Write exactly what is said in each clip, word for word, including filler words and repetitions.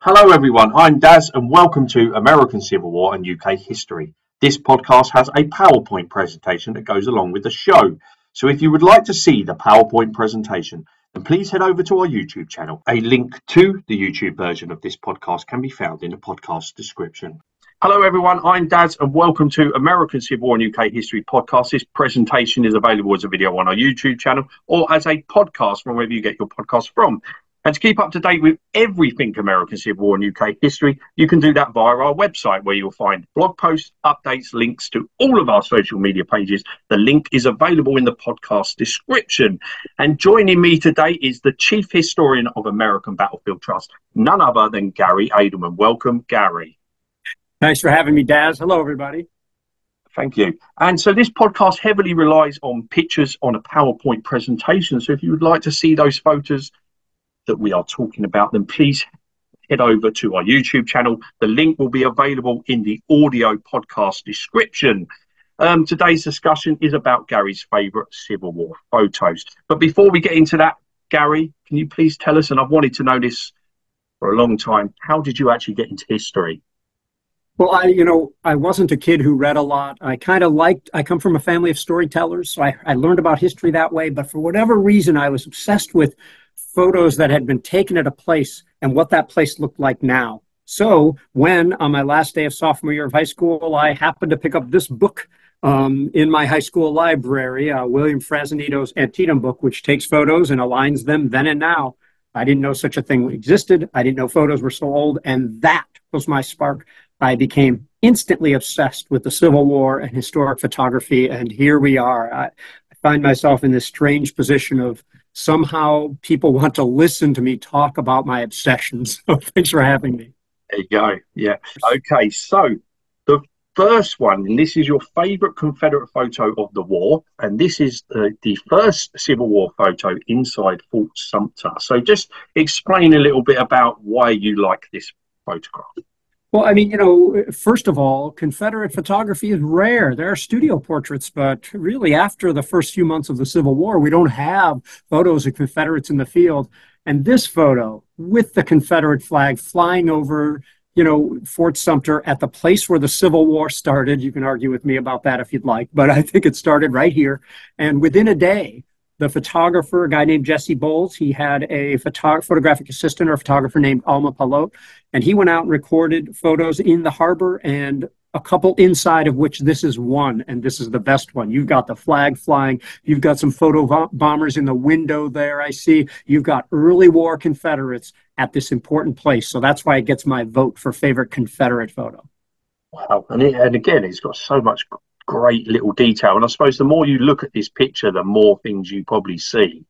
Hello everyone, I'm Daz and welcome to American Civil War and U K History. This podcast has a PowerPoint presentation that goes along with the show. So if you would like to see the PowerPoint presentation, then please head over to our YouTube channel. A link to the YouTube version of this podcast can be found in the podcast description. Hello everyone, I'm Daz and welcome to American Civil War and U K History podcast. This presentation is available as a video on our YouTube channel or as a podcast from wherever you get your podcast from. And to keep up to date with everything American Civil War and U K history, you can do that via our website, where you'll find blog posts, updates, links to all of our social media pages. The link is available in the podcast description. And joining me today is the Chief Historian of American Battlefield Trust, none other than Gary Edelman. Welcome, Gary. Thanks for having me, Daz. Hello, everybody. Thank you. And so this podcast heavily relies on pictures on a PowerPoint presentation. So if you would like to see those photos that we are talking about, then please head over to our YouTube channel. The link will be available in the audio podcast description. Um, today's discussion is about Gary's favourite Civil War photos. But before we get into that, Gary, can you please tell us, and I've wanted to know this for a long time, how did you actually get into history? Well, I, you know, I wasn't a kid who read a lot. I kind of liked, I come from a family of storytellers, so I, I learned about history that way. But for whatever reason, I was obsessed with photos that had been taken at a place and what that place looked like now. So when, on my last day of sophomore year of high school, I happened to pick up this book um, in my high school library, uh, William Frazanito's Antietam book, which takes photos and aligns them then and now. I didn't know such a thing existed. I didn't know photos were so old. And that was my spark. I became instantly obsessed with the Civil War and historic photography. And here we are. I, I find myself in this strange position of somehow people want to listen to me talk about my obsessions. So thanks for having me. There you go. Yeah. Okay. So the first one, and this is your favorite Confederate photo of the war. And this is the, the first Civil War photo inside Fort Sumter. So just explain a little bit about why you like this photograph. Well, I mean, you know, first of all, Confederate photography is rare. There are studio portraits, but really after the first few months of the Civil War, we don't have photos of Confederates in the field. And this photo with the Confederate flag flying over, you know, Fort Sumter at the place where the Civil War started. You can argue with me about that if you'd like, but I think it started right here. And within a day, the photographer, a guy named Jesse Bowles, he had a photo- photographic assistant or a photographer named Alma Palot, and he went out and recorded photos in the harbor, and a couple inside of which this is one, and this is the best one. You've got the flag flying. You've got some photo vo- bombers in the window there, I see. You've got early war Confederates at this important place. So that's why it gets my vote for favorite Confederate photo. Wow. And, it, and again, it's got so much great little detail, and I suppose the more you look at this picture, the more things you probably see.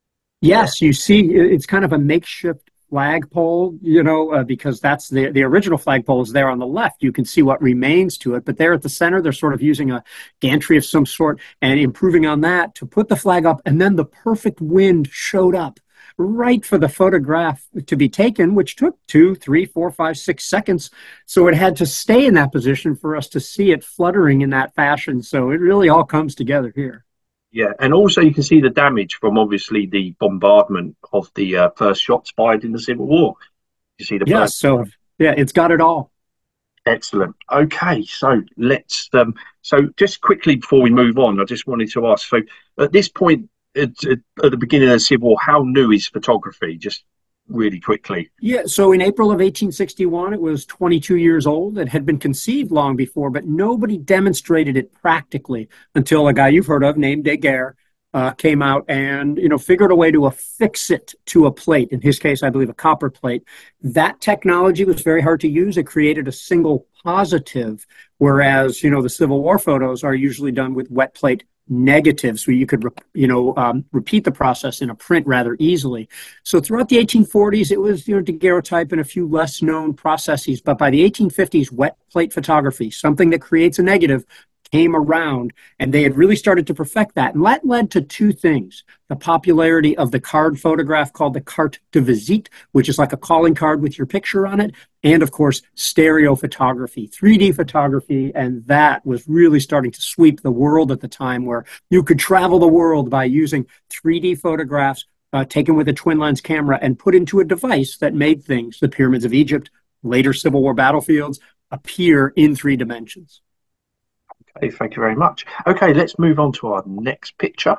Yes, you see, it's kind of a makeshift flagpole, you know, uh, because that's the the original flagpole is there on the left. You can see what remains to it, but there at the center, they're sort of using a gantry of some sort and improving on that to put the flag up, and then the perfect wind showed up right for the photograph to be taken, which took two, three, four, five, six seconds. So it had to stay in that position for us to see it fluttering in that fashion. So it really all comes together here. Yeah, and also you can see the damage from obviously the bombardment of the uh, first shots fired in the Civil War. You see the yeah, so yeah, it's got it all. Excellent. Okay, so let's um, so just quickly before we move on, I just wanted to ask. So at this point, At, at the beginning of the Civil War, how new is photography? Just really quickly. Yeah, so in April of eighteen sixty-one, it was twenty-two years old. It had been conceived long before, but nobody demonstrated it practically until a guy you've heard of named Daguerre uh, came out and, you know, figured a way to affix it to a plate. In his case, I believe a copper plate. That technology was very hard to use. It created a single positive, whereas, you know, the Civil War photos are usually done with wet plate negatives, where you could, you know, um, repeat the process in a print rather easily. So throughout the eighteen forties, it was, you know, daguerreotype and a few less known processes. But by the eighteen fifties, wet plate photography, something that creates a negative, came around, and they had really started to perfect that. And that led to two things: the popularity of the card photograph called the carte de visite, which is like a calling card with your picture on it, and of course, stereo photography, three D photography, and that was really starting to sweep the world at the time, where you could travel the world by using three D photographs uh, taken with a twin lens camera and put into a device that made things, the pyramids of Egypt, later Civil War battlefields, appear in three dimensions. Okay, thank you very much. Okay, let's move on to our next picture.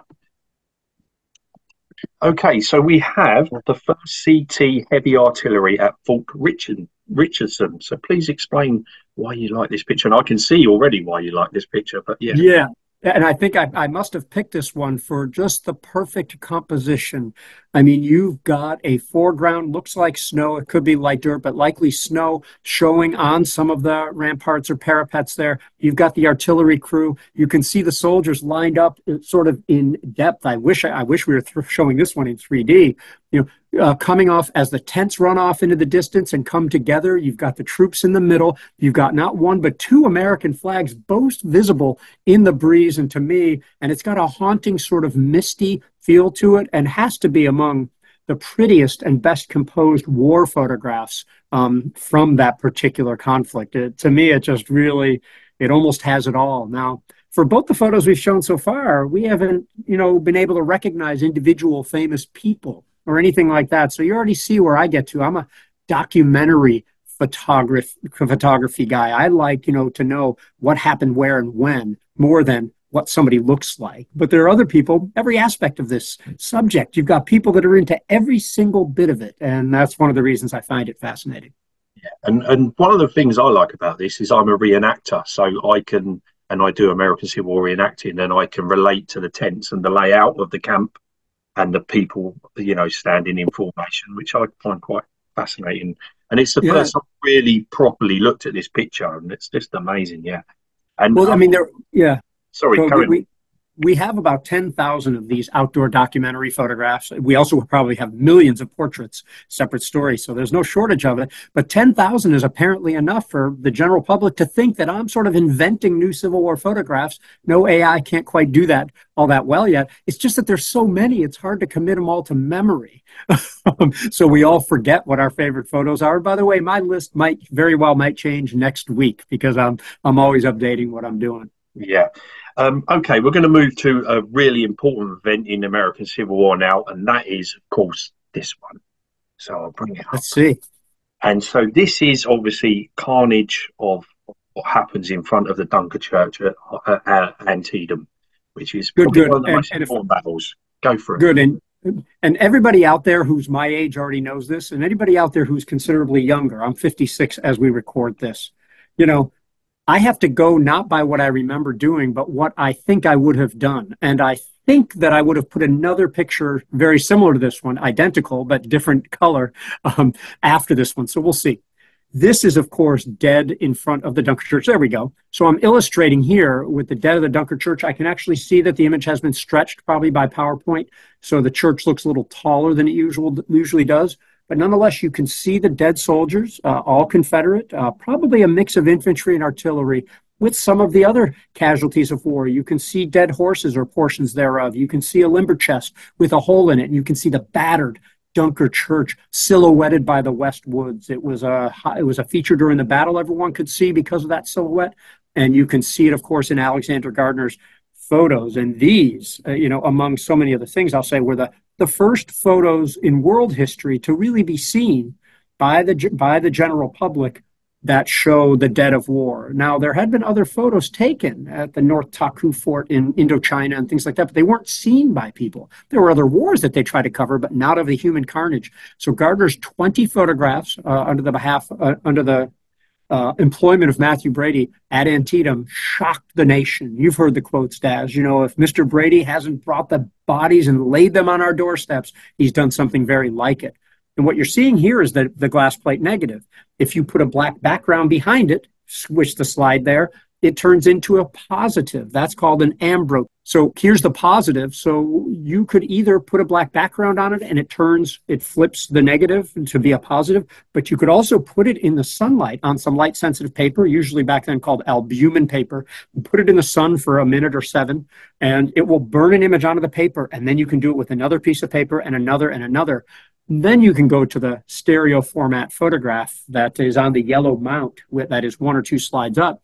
Okay, so we have the first C T heavy artillery at Fort Richard, Richardson. So please explain why you like this picture. And I can see already why you like this picture, but yeah. Yeah. And I think I, I must have picked this one for just the perfect composition. I mean, you've got a foreground, looks like snow. It could be light dirt, but likely snow showing on some of the ramparts or parapets there. You've got the artillery crew. You can see the soldiers lined up sort of in depth. I wish I, I wish we were th- showing this one in three D. You know, uh, coming off as the tents run off into the distance and come together. You've got the troops in the middle. You've got not one, but two American flags, both visible in the breeze. And to me, and it's got a haunting sort of misty feel to it and has to be among the prettiest and best composed war photographs um, from that particular conflict. It, to me, it just really, it almost has it all. Now, for both the photos we've shown so far, we haven't, you know, been able to recognize individual famous people or anything like that. So you already see where I get to. I'm a documentary photography photography guy. I like, you know, to know what happened where and when more than what somebody looks like. But there are other people, every aspect of this subject. You've got people that are into every single bit of it. And that's one of the reasons I find it fascinating. Yeah. And, and one of the things I like about this is I'm a reenactor. So I can, and I do American Civil War reenacting, and I can relate to the tents and the layout of the camp and the people, you know, standing in formation, which I find quite fascinating. And it's the yeah. first I've really properly looked at this picture, and it's just amazing. Yeah. And well, um, I mean, there, yeah. Sorry, so Karen. We, we have about ten thousand of these outdoor documentary photographs. We also probably have millions of portraits, separate stories, so there's no shortage of it. But ten thousand is apparently enough for the general public to think that I'm sort of inventing new Civil War photographs. No A I can't quite do that all that well yet. It's just that there's so many, it's hard to commit them all to memory. So we all forget what our favorite photos are. By the way, my list might very well might change next week because I'm I'm always updating what I'm doing. Yeah. Um, okay, we're going to move to a really important event in the American Civil War now, and that is, of course, this one. So I'll bring it up. Let's see. And so this is obviously carnage of what happens in front of the Dunker Church at, at Antietam, which is good, probably good. one of the and, most and important if, battles. Go for it. Good. And and everybody out there who's my age already knows this, and anybody out there who's considerably younger, I'm fifty-six as we record this, you know, I have to go not by what I remember doing, but what I think I would have done. And I think that I would have put another picture very similar to this one, identical, but different color um, after this one. So we'll see. This is, of course, dead in front of the Dunker Church. There we go. So I'm illustrating here with the dead of the Dunker Church. I can actually see that the image has been stretched probably by PowerPoint. So the church looks a little taller than it usual, usually does. But nonetheless, you can see the dead soldiers, uh, all Confederate, uh, probably a mix of infantry and artillery with some of the other casualties of war. You can see dead horses or portions thereof. You can see a limber chest with a hole in it. And you can see the battered Dunker Church silhouetted by the West Woods. It was a, it was a feature during the battle everyone could see because of that silhouette. And you can see it, of course, in Alexander Gardner's photos. And these, uh, you know, among so many other things, I'll say, were the the first photos in world history to really be seen by the by the general public that show the dead of war. Now, there had been other photos taken at the North Taku Fort in Indochina and things like that, but they weren't seen by people. There were other wars that they tried to cover, but not of the human carnage. So Gardner's twenty photographs uh, under the behalf uh, under the Uh, employment of Matthew Brady at Antietam shocked the nation. You've heard the quotes, Daz. You know, if Mister Brady hasn't brought the bodies and laid them on our doorsteps, he's done something very like it. And what you're seeing here is the, the glass plate negative. If you put a black background behind it, switch the slide there, it turns into a positive. That's called an ambro. So here's the positive. So you could either put a black background on it and it turns, it flips the negative to be a positive, but you could also put it in the sunlight on some light sensitive paper, usually back then called albumin paper, and put it in the sun for a minute or seven, and it will burn an image onto the paper. And then you can do it with another piece of paper and another and another. Then you can go to the stereo format photograph that is on the yellow mount, that is one or two slides up.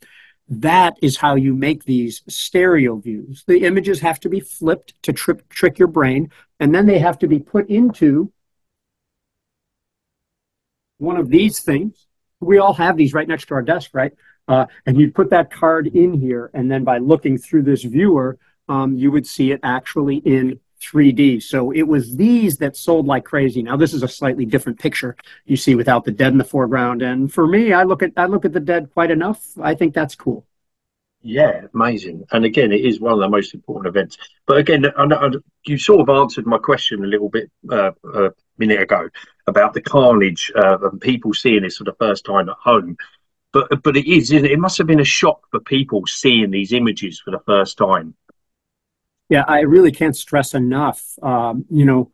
That is how you make these stereo views. The images have to be flipped to trip, trick your brain, and then they have to be put into one of these things. We all have these right next to our desk, right? Uh, and you'd put that card in here, and then by looking through this viewer, um, you would see it actually in three D. So it was these that sold like crazy. Now this is a slightly different picture you see without the dead in the foreground. And for me, I look at I look at the dead quite enough. I think that's cool. Yeah, amazing. And again, it is one of the most important events. But again, I know, you sort of answered my question a little bit uh, a minute ago about the carnage uh, and people seeing this for the first time at home. But but it is, it must have been a shock for people seeing these images for the first time. Yeah, I really can't stress enough. Um, you know,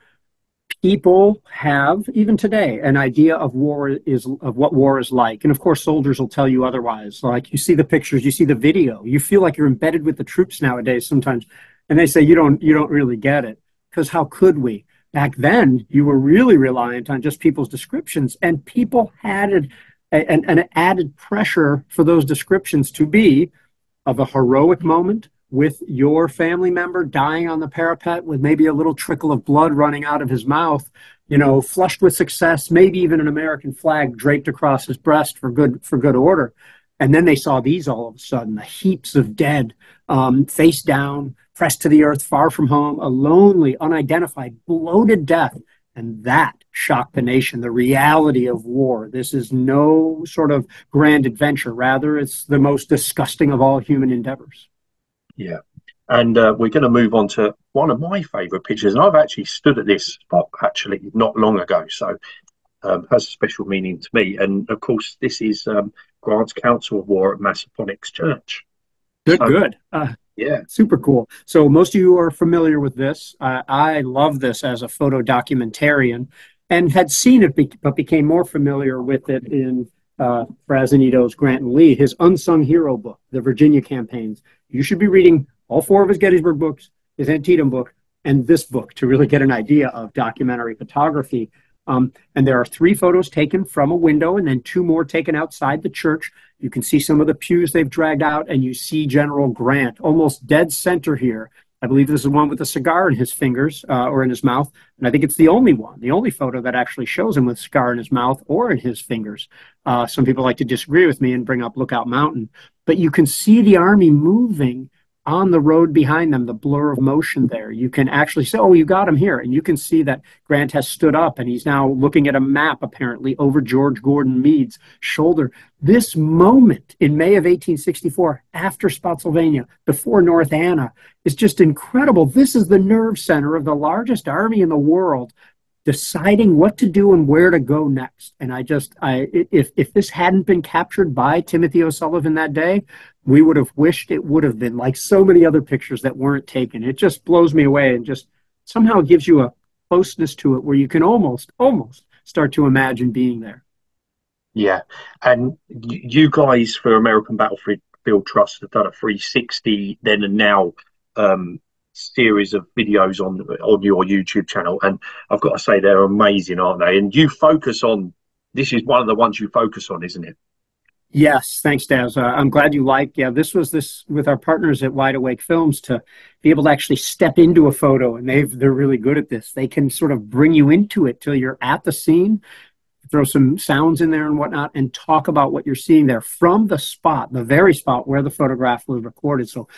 people have, even today, an idea of war is of what war is like. And of course, soldiers will tell you otherwise. Like you see the pictures, you see the video, you feel like you're embedded with the troops nowadays sometimes. And they say you don't you don't really get it. Because how could we? Back then, you were really reliant on just people's descriptions, and people had an, an, an added pressure for those descriptions to be of a heroic moment, with your family member dying on the parapet with maybe a little trickle of blood running out of his mouth, you know, flushed with success, maybe even an American flag draped across his breast for good for good order. And then they saw these all of a sudden, the heaps of dead, um, face down, pressed to the earth, far from home, a lonely, unidentified, bloated death. And that shocked the nation, the reality of war. This is no sort of grand adventure. Rather, it's the most disgusting of all human endeavors. Yeah. And uh, we're going to move on to one of my favourite pictures. And I've actually stood at this spot actually not long ago. So um, it has a special meaning to me. And of course, this is um, Grant's Council of War at Massaponax Church. Good, so, good. Uh, yeah. Super cool. So most of you are familiar with this. Uh, I love this as a photo documentarian and had seen it, be- but became more familiar with it in uh, Frazanito's Grant and Lee, his unsung hero book, The Virginia Campaigns. You should be reading all four of his Gettysburg books, his Antietam book, and this book to really get an idea of documentary photography. Um, and there are three photos taken from a window and then two more taken outside the church. You can see some of the pews they've dragged out, and you see General Grant almost dead center here. I believe this is the one with a cigar in his fingers uh, or in his mouth. And I think it's the only one, the only photo that actually shows him with a cigar in his mouth or in his fingers. Uh, some people like to disagree with me and bring up Lookout Mountain. But you can see the Army moving on the road behind them, the blur of motion there. You can actually say, oh, you got him here. And you can see that Grant has stood up and he's now looking at a map, apparently, over George Gordon Meade's shoulder. This moment in May of eighteen sixty-four, after Spotsylvania, before North Anna, is just incredible. This is the nerve center of the largest army in the world, deciding what to do and where to go next. And I just, I if if this hadn't been captured by Timothy O'Sullivan that day, we would have wished it would have been, like so many other pictures that weren't taken. It just blows me away and just somehow gives you a closeness to it where you can almost, almost start to imagine being there. Yeah. And you guys for American Battlefield Trust have done a three sixty then and now um, series of videos on on your YouTube channel, and I've got to say they're amazing, aren't they? And you focus on, this is one of the ones you focus on, isn't it? Yes, thanks, Daz. Uh, I'm glad you like. Yeah, this was this with our partners at Wide Awake Films to be able to actually step into a photo, and they've they're really good at this. They can sort of bring you into it till you're at the scene, throw some sounds in there and whatnot, and talk about what you're seeing there from the spot, the very spot where the photograph was recorded. So,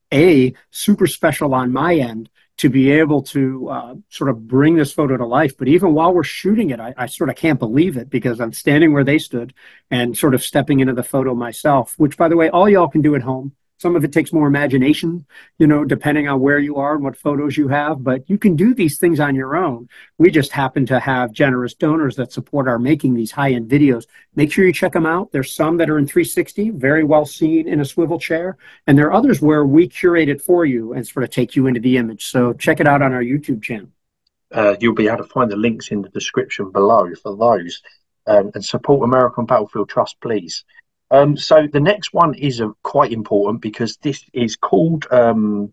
A, super special on my end to be able to uh, sort of bring this photo to life. But even while we're shooting it, I, I sort of can't believe it because I'm standing where they stood and sort of stepping into the photo myself, which, by the way, all y'all can do at home. Some of it takes more imagination, you know, depending on where you are and what photos you have, but you can do these things on your own. We just happen to have generous donors that support our making these high-end videos. Make sure you check them out. There's some that are in three sixty, very well seen in a swivel chair, and there are others where we curate it for you and sort of take you into the image. So check it out on our YouTube channel. Uh, you'll be able to find the links in the description below for those, um, and support American Battlefield Trust, please. Um, so the next one is uh, quite important because this is called um,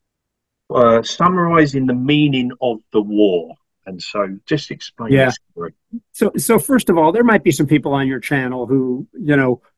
uh, Summarizing the Meaning of the War. And so just explain yeah. this story. So, so first of all, there might be some people on your channel who, you know,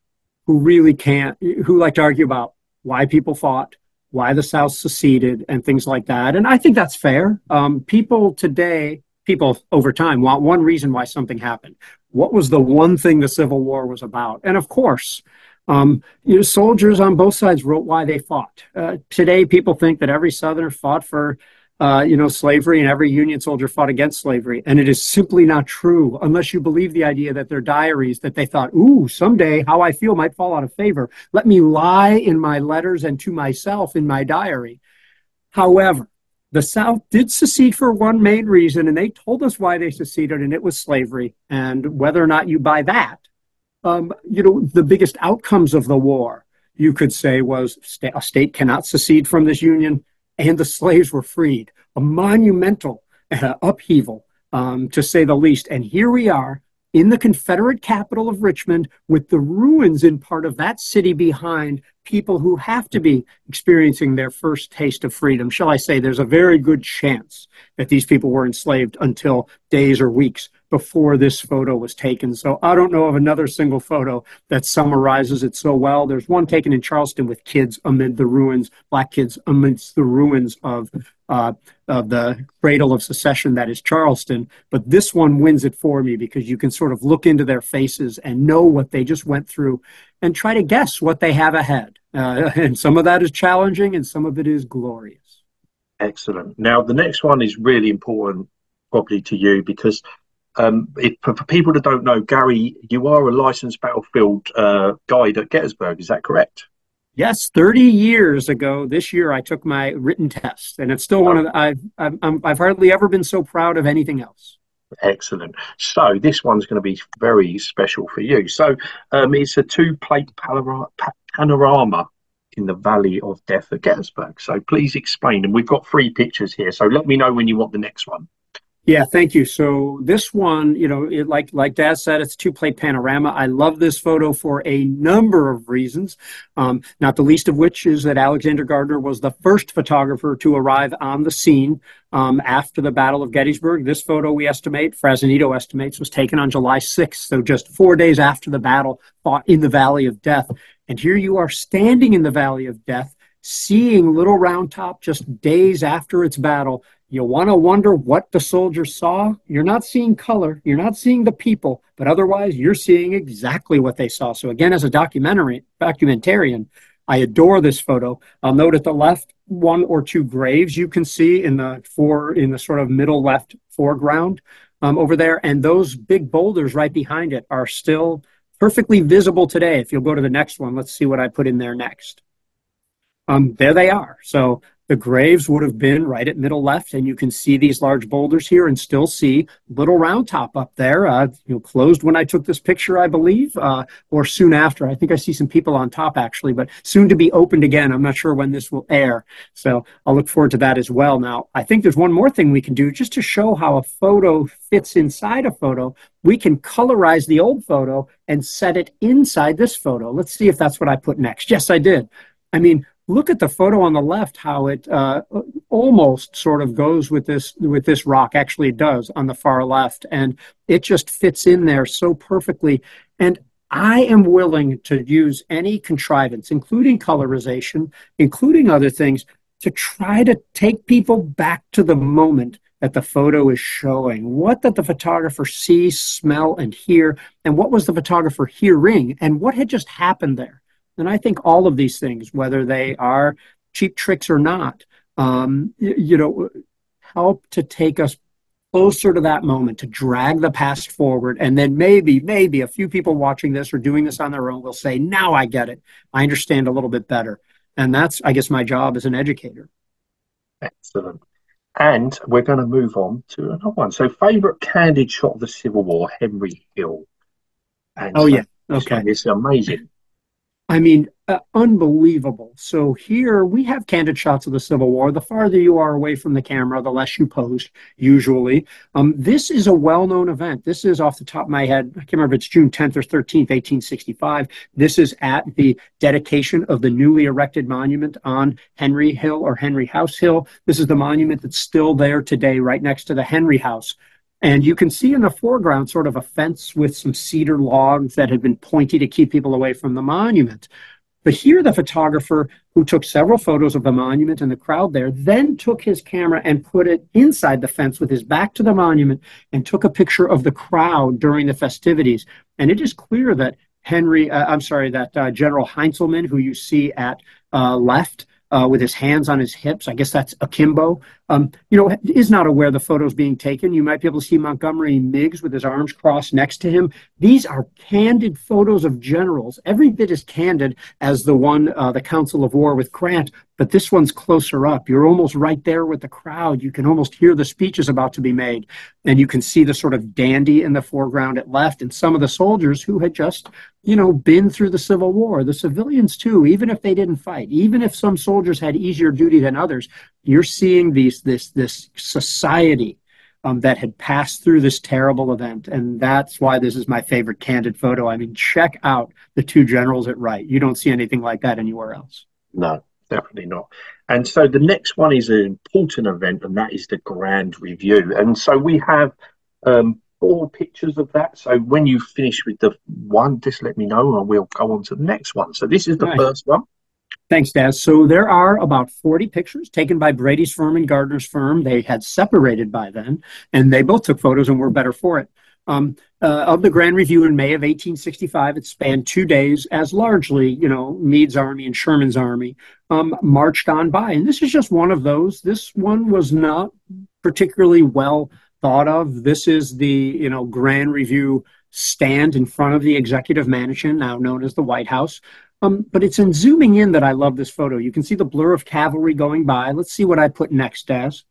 who really can't, who like to argue about why people fought, why the South seceded, and things like that. And I think that's fair. Um, people today, people over time want one reason why something happened. What was the one thing the Civil War was about? And of course, um, you know, soldiers on both sides wrote why they fought. Uh, today, people think that every Southerner fought for Uh, you know, slavery, and every Union soldier fought against slavery. And it is simply not true unless you believe the idea that their diaries, that they thought, ooh, someday how I feel might fall out of favor. Let me lie in my letters and to myself in my diary. However, the South did secede for one main reason, and they told us why they seceded, and it was slavery. And whether or not you buy that, um, you know, the biggest outcomes of the war, you could say, was a state cannot secede from this union, and the slaves were freed. A monumental uh, upheaval, um, to say the least. And here we are in the Confederate capital of Richmond with the ruins in part of that city behind, people who have to be experiencing their first taste of freedom. Shall I say, there's a very good chance that these people were enslaved until days or weeks before this photo was taken. So I don't know of another single photo that summarizes it so well. There's one taken in Charleston with kids amid the ruins, black kids amidst the ruins of uh, of the cradle of secession that is Charleston. But this one wins it for me because you can sort of look into their faces and know what they just went through and try to guess what they have ahead. Uh, and some of that is challenging and some of it is glorious. Excellent. Now, the next one is really important probably to you because um, if, for, for people that don't know, Gary, you are a licensed battlefield uh, guide at Gettysburg. Is that correct? Yes, thirty years ago this year, I took my written test, and it's still one of the, I've, I've, I've hardly ever been so proud of anything else. Excellent. So this one's going to be very special for you. So um, it's a two-plate panorama in the Valley of Death at Gettysburg. So please explain. And we've got three pictures here. So let me know when you want the next one. Yeah, thank you. So this one, you know, it, like like Dad said, it's a two-plate panorama. I love this photo for a number of reasons, um, not the least of which is that Alexander Gardner was the first photographer to arrive on the scene um, after the Battle of Gettysburg. This photo, we estimate, Frazanito estimates, was taken on July sixth, so just four days after the battle fought in the Valley of Death. And here you are standing in the Valley of Death, seeing Little Round Top just days after its battle. You want to wonder what the soldiers saw? You're not seeing color, you're not seeing the people, but otherwise you're seeing exactly what they saw. So again, as a documentary documentarian, I adore this photo. I'll note at the left one or two graves you can see in the four in the sort of middle left foreground um, over there, and those big boulders right behind it are still perfectly visible today. If you'll go to the next one, let's see what I put in there next. Um, there they are. So the graves would have been right at middle left, and you can see these large boulders here and still see Little Round Top up there, uh, you know, closed when I took this picture, I believe, uh, or soon after. I think I see some people on top, actually, but soon to be opened again. I'm not sure when this will air, so I'll look forward to that as well. Now, I think there's one more thing we can do just to show how a photo fits inside a photo. We can colorize the old photo and set it inside this photo. Let's see if that's what I put next. Yes, I did. I mean, look at the photo on the left, how it uh, almost sort of goes with this with this rock. Actually, it does on the far left, and it just fits in there so perfectly. And I am willing to use any contrivance, including colorization, including other things, to try to take people back to the moment that the photo is showing. What did the photographer see, smell, and hear, and what was the photographer hearing, and what had just happened there? And I think all of these things, whether they are cheap tricks or not, um, you, you know, help to take us closer to that moment, to drag the past forward. And then maybe, maybe a few people watching this or doing this on their own will say, now I get it. I understand a little bit better. And that's, I guess, my job as an educator. Excellent. And we're going to move on to another one. So favorite candid shot of the Civil War, Henry Hill. And oh, so yeah. Okay. It's amazing. I mean, uh, unbelievable. So here we have candid shots of the Civil War. The farther you are away from the camera, the less you post, usually. Um, this is a well-known event. This is off the top of my head. I can't remember if it's June tenth or thirteenth, eighteen sixty-five. This is at the dedication of the newly erected monument on Henry Hill or Henry House Hill. This is the monument that's still there today, right next to the Henry House. And you can see in the foreground sort of a fence with some cedar logs that had been pointy to keep people away from the monument. But here, the photographer who took several photos of the monument and the crowd there then took his camera and put it inside the fence with his back to the monument and took a picture of the crowd during the festivities. And it is clear that Henry, uh, I'm sorry, that uh, General Heintzelman, who you see at uh, left, Uh, with his hands on his hips, I guess that's akimbo, um, you know, is not aware the photo's being taken. You might be able to see Montgomery Meigs with his arms crossed next to him. These are candid photos of generals, every bit as candid as the one, uh, the Council of War with Grant, but this one's closer up. You're almost right there with the crowd. You can almost hear the speeches about to be made, and you can see the sort of dandy in the foreground at left and some of the soldiers who had just, you know, been through the Civil War. The civilians, too, even if they didn't fight, even if some soldiers had easier duty than others, you're seeing these this this society um, that had passed through this terrible event. And that's why this is my favorite candid photo. I mean, check out the two generals at right. You don't see anything like that anywhere else. No, definitely not. And so the next one is an important event, and that is the Grand Review. And so we have um, four pictures of that. So when you finish with the one, just let me know and we'll go on to the next one. So this is the Right. first one. Thanks, Daz. So there are about forty pictures taken by Brady's firm and Gardner's firm. They had separated by then, and they both took photos and were better for it. Um, uh, of the Grand Review in May of eighteen sixty-five, it spanned two days as largely, you know, Meade's army and Sherman's army um, marched on by. And this is just one of those. This one was not particularly well thought of. This is the, you know, Grand Review stand in front of the Executive Mansion, now known as the White House. Um, but it's in zooming in that I love this photo. You can see the blur of cavalry going by. Let's see what I put next, Daz.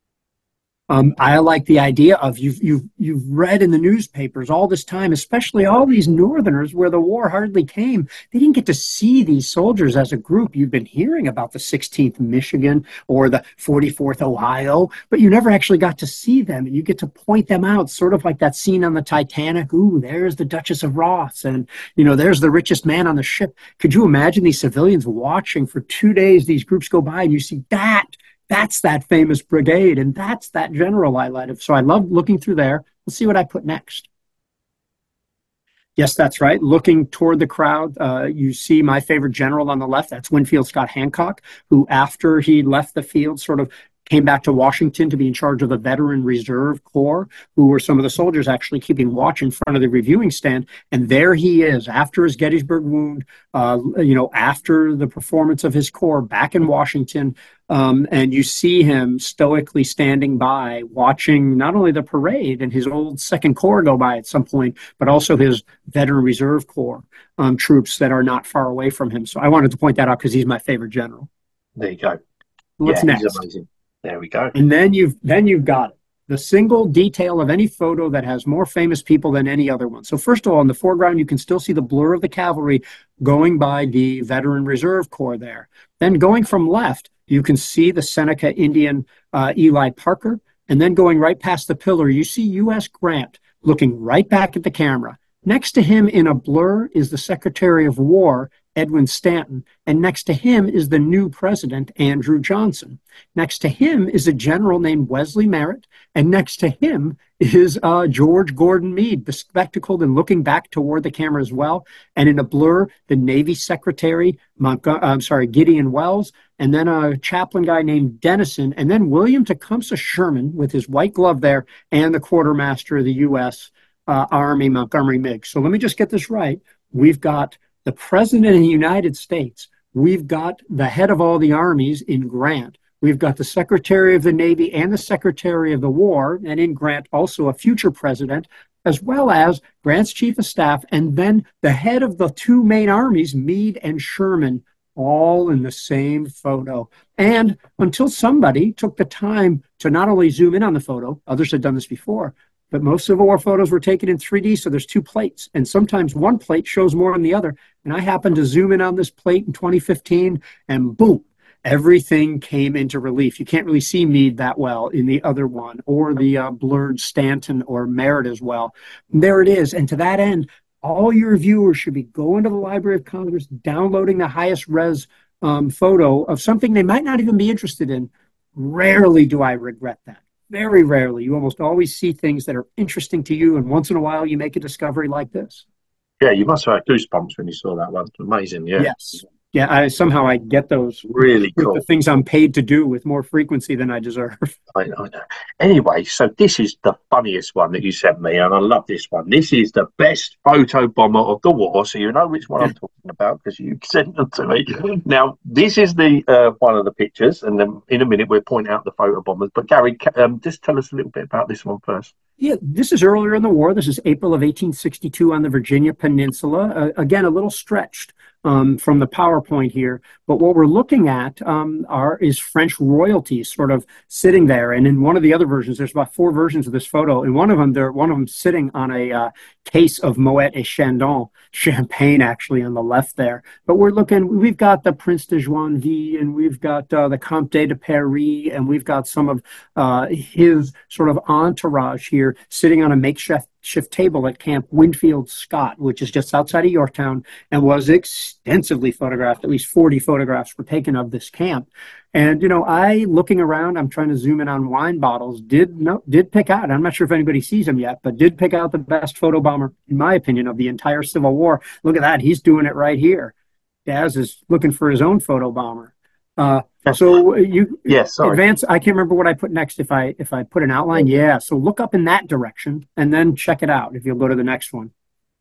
Um, I like the idea of you've, you've, you've read in the newspapers all this time, especially all these Northerners where the war hardly came. They didn't get to see these soldiers as a group. You've been hearing about the sixteenth Michigan or the forty-fourth Ohio, but you never actually got to see them. And you get to point them out, sort of like that scene on the Titanic. Ooh, there's the Duchess of Roths, and, you know, there's the richest man on the ship. Could you imagine these civilians watching for two days, these groups go by, and you see that? That's that famous brigade, and that's that general I led. So I love looking through there. Let's see what I put next. Yes, that's right. Looking toward the crowd, uh, you see my favorite general on the left. That's Winfield Scott Hancock, who after he left the field sort of came back to Washington to be in charge of the Veteran Reserve Corps, who were some of the soldiers actually keeping watch in front of the reviewing stand. And there he is, after his Gettysburg wound, uh, you know, after the performance of his corps back in Washington. Um, and you see him stoically standing by, watching not only the parade and his old Second Corps go by at some point, but also his Veteran Reserve Corps um, troops that are not far away from him. So I wanted to point that out because he's my favorite general. There you go. What's yeah, next? He's amazing. There we go. And then you've then you've got it. The single detail of any photo that has more famous people than any other one. So first of all, in the foreground, you can still see the blur of the cavalry going by the Veteran Reserve Corps there. Then going from left, you can see the Seneca Indian uh, Eli Parker. And then going right past the pillar, you see U S Grant looking right back at the camera. Next to him in a blur is the Secretary of War, Edwin Stanton, and next to him is the new president, Andrew Johnson. Next to him is a general named Wesley Merritt, and next to him is uh, George Gordon Meade, bespectacled and looking back toward the camera as well. And in a blur, the Navy Secretary, Montgo- I'm sorry, Gideon Wells, and then a chaplain guy named Dennison, and then William Tecumseh Sherman with his white glove there, and the quartermaster of the U S Uh, Army, Montgomery Meigs. So let me just get this right. We've got the President of the United States. We've got the head of all the armies in Grant. We've got the Secretary of the Navy and the Secretary of the War, and in Grant also a future president, as well as Grant's chief of staff, and then the head of the two main armies, Meade and Sherman, all in the same photo. And until somebody took the time to not only zoom in on the photo, others had done this before, but most Civil War photos were taken in three D, so there's two plates. And sometimes one plate shows more than the other. And I happened to zoom in on this plate in twenty fifteen, and boom, everything came into relief. You can't really see Meade that well in the other one, or the uh, blurred Stanton or Merritt as well. And there it is. And to that end, all your viewers should be going to the Library of Congress, downloading the highest res um, photo of something they might not even be interested in. Rarely do I regret that. very rarely. You almost always see things that are interesting to you, and once in a while you make a discovery like this. Yeah, you must have had goosebumps when you saw that one. Amazing, yeah. Yes. Yeah, I somehow I get those Really with the cool. things I'm paid to do with more frequency than I deserve. I, I know. Anyway, so this is the funniest one that you sent me, and I love this one. This is the best photo bomber of the war, so you know which one I'm talking about because you sent them to me. Now, this is the uh, one of the pictures, and then in a minute we'll point out the photo bombers. But Gary, um, just tell us a little bit about this one first. Yeah, this is earlier in the war. This is April of eighteen sixty-two on the Virginia Peninsula. Uh, again, a little stretched um, from the PowerPoint here, but what we're looking at um, are is French royalty sort of sitting there. And in one of the other versions, there's about four versions of this photo. In one of them, they're one of them sitting on a uh, case of Moet et Chandon champagne, actually on the left there. But we're looking. We've got the Prince de Joinville, and we've got uh, the Comte de Paris, and we've got some of uh, his sort of entourage here, sitting on a makeshift shift table at Camp Winfield Scott, which is just outside of Yorktown, and was extensively photographed. At least forty photographs were taken of this camp. And, you know, I, looking around, I'm trying to zoom in on wine bottles, did no, did pick out, I'm not sure if anybody sees him yet, but did pick out the best photo bomber, in my opinion, of the entire Civil War. Look at that. He's doing it right here. Daz is looking for his own photo bomber. Uh, so you yeah, sorry. advance. I can't remember what I put next. If I if I put an outline, yeah. So look up in that direction and then check it out. If you'll go to the next one,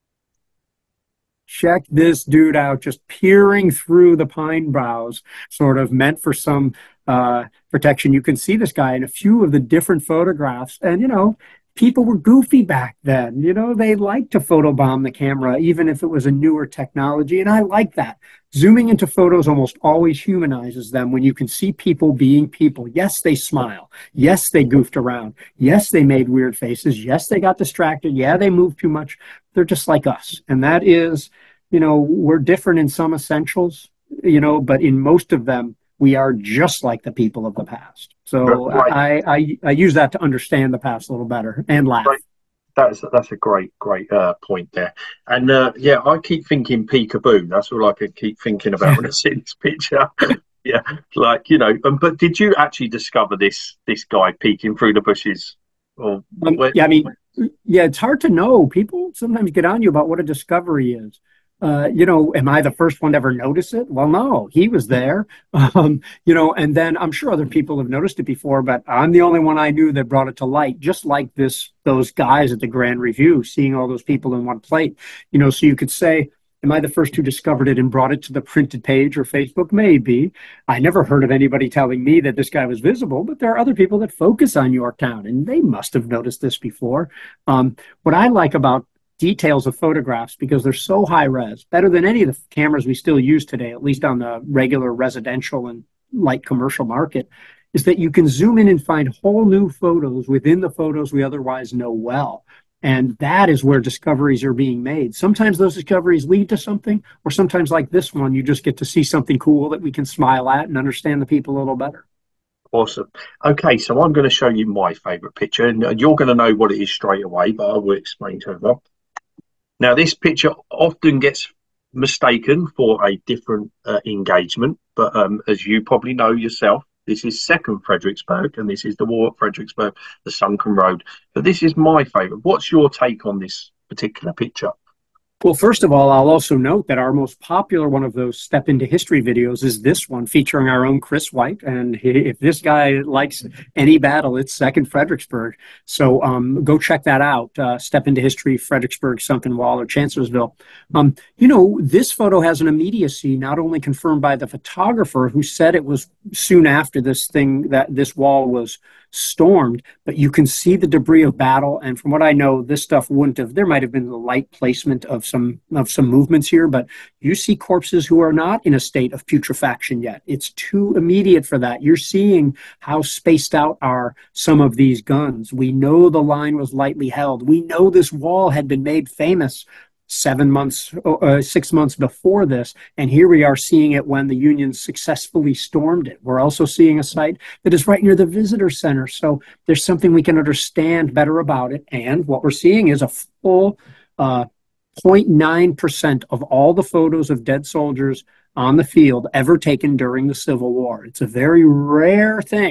check this dude out, just peering through the pine boughs, sort of meant for some uh, protection. You can see this guy in a few of the different photographs, and you know, people were goofy back then. You know, they liked to photobomb the camera, even if it was a newer technology, and I like that. Zooming into photos almost always humanizes them when you can see people being people. Yes, they smile. Yes, they goofed around. Yes, they made weird faces. Yes, they got distracted. Yeah, they moved too much. They're just like us. And that is, you know, we're different in some essentials, you know, but in most of them, we are just like the people of the past. So right. I, I, I use that to understand the past a little better and laugh. Right. That's that's a great great uh, point there, and uh, yeah, I keep thinking peekaboo. That's all I can keep thinking about when I see this picture. Yeah, like you know. Um, but did you actually discover this this guy peeking through the bushes? Or um, yeah, I mean, yeah, it's hard to know. People sometimes get on you about what a discovery is. Uh, you know, am I the first one to ever notice it? Well, no, he was there. Um, you know, and then I'm sure other people have noticed it before, but I'm the only one I knew that brought it to light, just like this, those guys at the Grand Review, seeing all those people in one plate, you know, so you could say, am I the first who discovered it and brought it to the printed page or Facebook? Maybe. I never heard of anybody telling me that this guy was visible, but there are other people that focus on Yorktown, and they must have noticed this before. Um, what I like about details of photographs, because they're so high res, better than any of the cameras we still use today, at least on the regular residential and light commercial market, is that you can zoom in and find whole new photos within the photos we otherwise know well. And that is where discoveries are being made. Sometimes those discoveries lead to something, or sometimes like this one, you just get to see something cool that we can smile at and understand the people a little better. Awesome. Okay, so I'm going to show you my favorite picture, and you're going to know what it is straight away, but I will explain to everyone. Now, this picture often gets mistaken for a different uh, engagement, but um, as you probably know yourself, this is Second Fredericksburg, and this is the war at Fredericksburg, the sunken road. But this is my favourite. What's your take on this particular picture? Well, first of all, I'll also note that our most popular one of those Step Into History videos is this one featuring our own Chris White. And he, if this guy likes any battle, it's Second Fredericksburg. So um, go check that out. Uh, Step Into History, Fredericksburg, Sunken Wall, or Chancellorsville. Um, you know, this photo has an immediacy not only confirmed by the photographer who said it was soon after this thing that this wall was stormed, but you can see the debris of battle. And from what I know, this stuff wouldn't have, there might have been the light placement of some of some movements here, but you see corpses who are not in a state of putrefaction yet. It's too immediate for that. You're seeing how spaced out are some of these guns. We know the line was lightly held. We know this wall had been made famous seven months, uh, six months before this. And here we are seeing it when the Union successfully stormed it. We're also seeing a site that is right near the visitor center. So there's something we can understand better about it. And what we're seeing is a full uh, zero point nine percent of all the photos of dead soldiers on the field ever taken during the Civil War. It's a very rare thing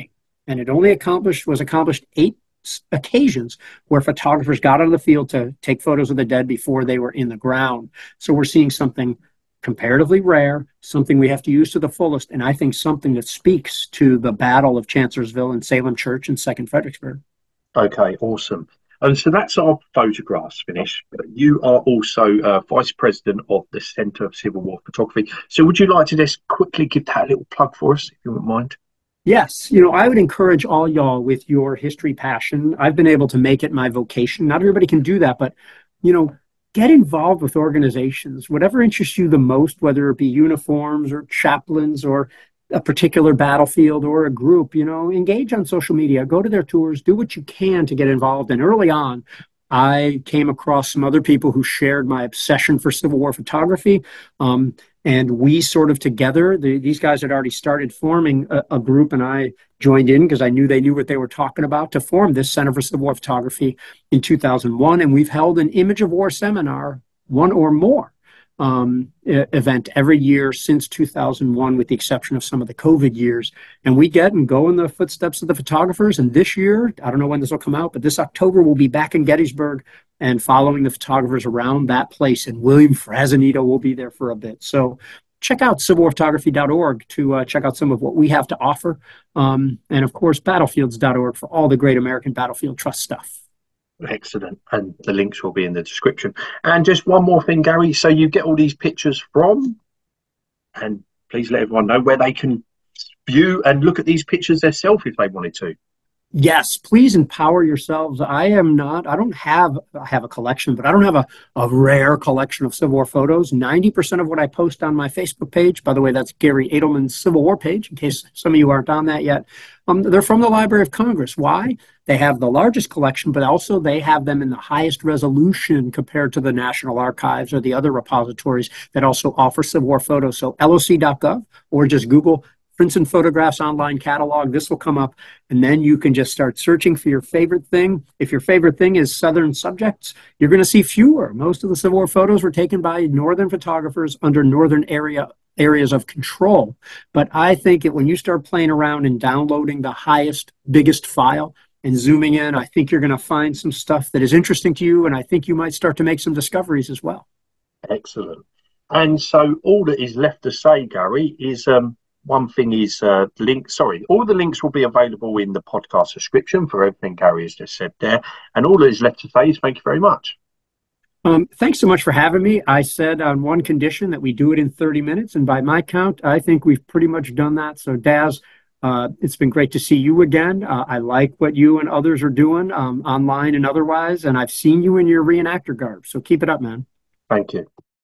and it only accomplished was accomplished eight occasions where photographers got on the field to take photos of the dead before they were in the ground. So we're seeing something comparatively rare, something we have to use to the fullest, and I think something that speaks to the Battle of Chancellorsville and Salem Church and Second Fredericksburg. Okay, awesome. And so that's our photographs finished. You are also uh, Vice President of the Centre of Civil War Photography. So would you like to just quickly give that a little plug for us, if you wouldn't mind? Yes, you know, I would encourage all y'all with your history passion. I've been able to make it my vocation. Not everybody can do that, but, you know, get involved with organizations, whatever interests you the most, whether it be uniforms or chaplains or a particular battlefield or a group, you know, engage on social media, go to their tours, do what you can to get involved. And early on, I came across some other people who shared my obsession for Civil War photography. Um, and we sort of together, the, these guys had already started forming a, a group, and I joined in because I knew they knew what they were talking about, to form this Center for Civil War Photography in two thousand one. And we've held an Image of War seminar, one or more, um, event every year since two thousand one, with the exception of some of the COVID years. And we get and go in the footsteps of the photographers. And this year, I don't know when this will come out, but this October we'll be back in Gettysburg and following the photographers around that place. And William Frazanito will be there for a bit. So check out civil war photography dot org to uh, check out some of what we have to offer. Um, and of course, battlefields dot org for all the great American Battlefield Trust stuff. Excellent. And the links will be in the description. And just one more thing, Gary. So you get all these pictures from, and please let everyone know where they can view and look at these pictures themselves if they wanted to. Yes, please empower yourselves. I am not, I don't have, I have a collection, but I don't have a, a rare collection of Civil War photos. ninety percent of what I post on my Facebook page, by the way, that's Gary Edelman's Civil War page, in case some of you aren't on that yet. Um, they're from the Library of Congress. Why? They have the largest collection, but also they have them in the highest resolution compared to the National Archives or the other repositories that also offer Civil War photos. So L O C dot gov, or just Google Prints and Photographs Online Catalog. This will come up, and then you can just start searching for your favorite thing. If your favorite thing is Southern subjects, you're going to see fewer. Most of the Civil War photos were taken by Northern photographers under Northern area areas of control. But I think that when you start playing around and downloading the highest, biggest file and zooming in, I think you're going to find some stuff that is interesting to you, and I think you might start to make some discoveries as well. Excellent. And so all that is left to say, Gary, is um, one thing is uh, link. Sorry, all the links will be available in the podcast description for everything Gary has just said there. And all that is left to say is thank you very much. Um, thanks so much for having me. I said on one condition that we do it in thirty minutes, and by my count, I think we've pretty much done that. So, Daz, uh, it's been great to see you again. Uh, I like what you and others are doing um, online and otherwise, and I've seen you in your reenactor garb. So keep it up, man. Thank you.